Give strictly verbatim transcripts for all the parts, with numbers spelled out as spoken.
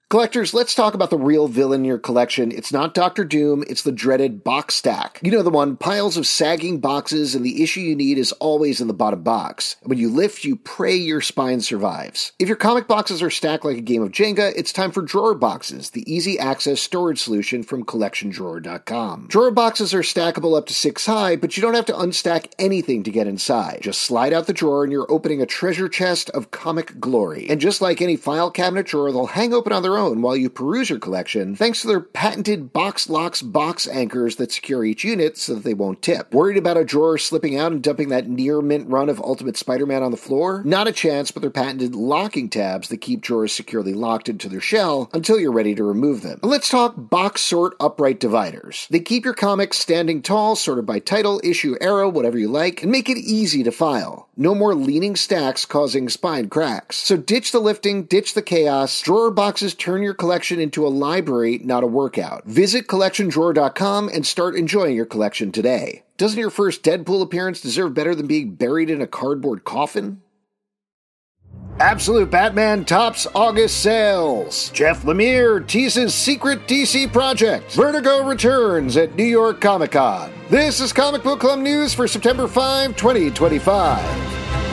Collectors, let's talk about the real villain in your collection. It's not Doctor Doom, it's the dreaded box stack. You know the one, piles of sagging boxes, and the issue you need is always in the bottom box. When you lift, you pray your spine survives. If your comic boxes are stacked like a game of Jenga, it's time for Drawer Boxes, the easy access storage solution from collection drawer dot com. Drawer boxes are stackable up to six high, but you don't have to unstack anything to get inside. Just slide out the drawer and you're opening a treasure chest of comic glory. And just like any file cabinet drawer, they'll hang open on their own while you peruse your collection, thanks to their patented box locks box anchors that secure each unit so that they won't tip. Worried about a drawer slipping out and dumping that near mint run of Ultimate Spider-Man on the floor? Not a chance, but their patented locking tabs that keep drawers securely locked into their shell until you're ready to remove them. Let's talk box sort upright dividers. They keep your comics standing tall, sorted by title, issue, era, whatever you like, and make it easy to file. No more leaning stacks causing spine cracks. So ditch the lifting, ditch the chaos. Drawer boxes turn your collection into a library, not a workout. Visit collection drawer dot com and start enjoying your collection today. Doesn't your first Deadpool appearance deserve better than being buried in a cardboard coffin? Absolute Batman tops August sales. Jeff Lemire teases secret D C project. Vertigo returns at New York Comic Con. This is Comic Book Club News for September fifth, twenty twenty-five.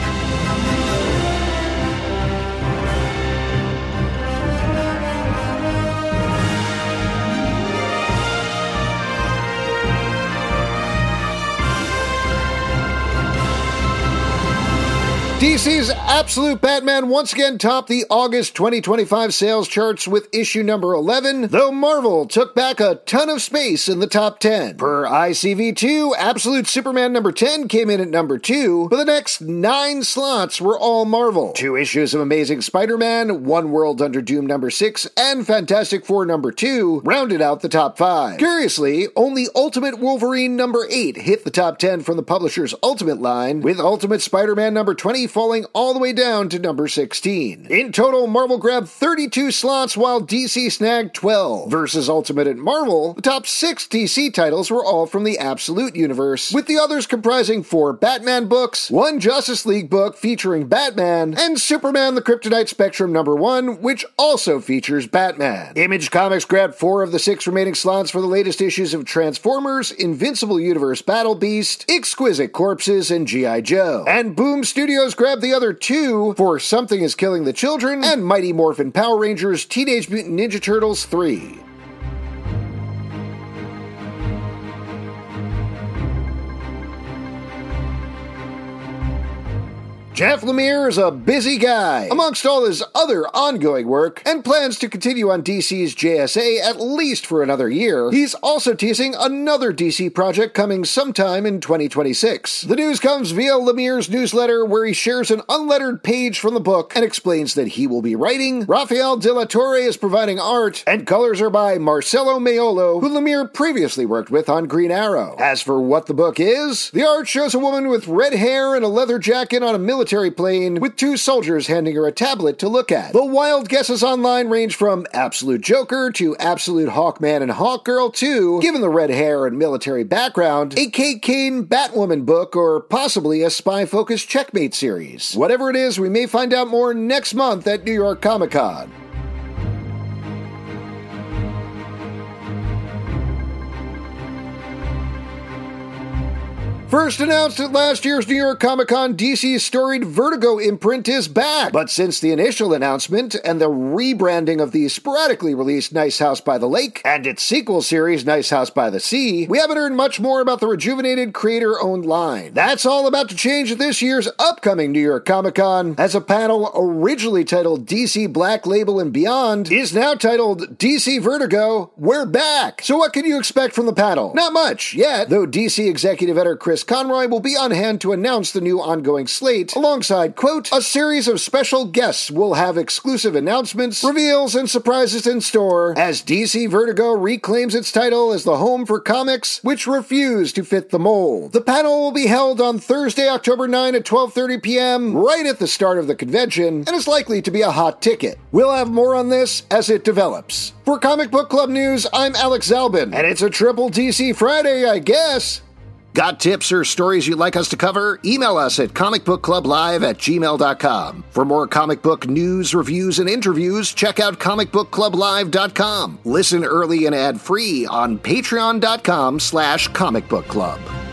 D C's Absolute Batman once again topped the August twenty twenty-five sales charts with issue number eleven, though Marvel took back a ton of space in the top ten. Per I C V two, Absolute Superman number ten came in at number two, but the next nine slots were all Marvel. Two issues of Amazing Spider-Man, One World Under Doom number six, and Fantastic Four number two rounded out the top five. Curiously, only Ultimate Wolverine number eight hit the top ten from the publisher's Ultimate line, with Ultimate Spider-Man number twenty falling all the way down to number sixteen. In total, Marvel grabbed thirty-two slots while D C snagged twelve. Versus Ultimate at Marvel, the top six D C titles were all from the Absolute universe, with the others comprising four Batman books, one Justice League book featuring Batman, and Superman the Kryptonite Spectrum number one, which also features Batman. Image Comics grabbed four of the six remaining slots for the latest issues of Transformers, Invincible Universe Battle Beast, Exquisite Corpses, and G I. Joe. And Boom Studios grabbed the other two for Something is Killing the Children and Mighty Morphin Power Rangers Teenage Mutant Ninja Turtles three. Jeff Lemire is a busy guy, amongst all his other ongoing work, and plans to continue on D C's J S A at least for another year. He's also teasing another D C project coming sometime in twenty twenty-six. The news comes via Lemire's newsletter, where he shares an unlettered page from the book and explains that he will be writing, Rafael de la Torre is providing art, and colors are by Marcelo Maiolo, who Lemire previously worked with on Green Arrow. As for what the book is, the art shows a woman with red hair and a leather jacket on a military plane with two soldiers handing her a tablet to look at. The wild guesses online range from Absolute Joker to Absolute Hawkman and Hawkgirl to, given the red hair and military background, a Kate Kane Batwoman book or possibly a spy-focused Checkmate series. Whatever it is, we may find out more next month at New York Comic Con. First announced at last year's New York Comic Con, D C's storied Vertigo imprint is back. But since the initial announcement and the rebranding of the sporadically released Nice House by the Lake and its sequel series Nice House by the Sea, we haven't heard much more about the rejuvenated creator-owned line. That's all about to change at this year's upcoming New York Comic Con, as a panel originally titled D C Black Label and Beyond is now titled D C Vertigo, We're Back. So what can you expect from the panel? Not much yet, though D C executive editor Chris Conroy will be on hand to announce the new ongoing slate, alongside, quote, a series of special guests will have exclusive announcements, reveals, and surprises in store, as D C Vertigo reclaims its title as the home for comics which refuse to fit the mold. The panel will be held on Thursday, October ninth at twelve thirty p.m., right at the start of the convention, and is likely to be a hot ticket. We'll have more on this as it develops. For Comic Book Club News, I'm Alex Zalbin, and it's a triple D C Friday, I guess. Got tips or stories you'd like us to cover? Email us at comicbookclublive at gmail dot com. For more comic book news, reviews, and interviews, check out comic book club live dot com. Listen early and ad-free on patreon dot com slash comic book club.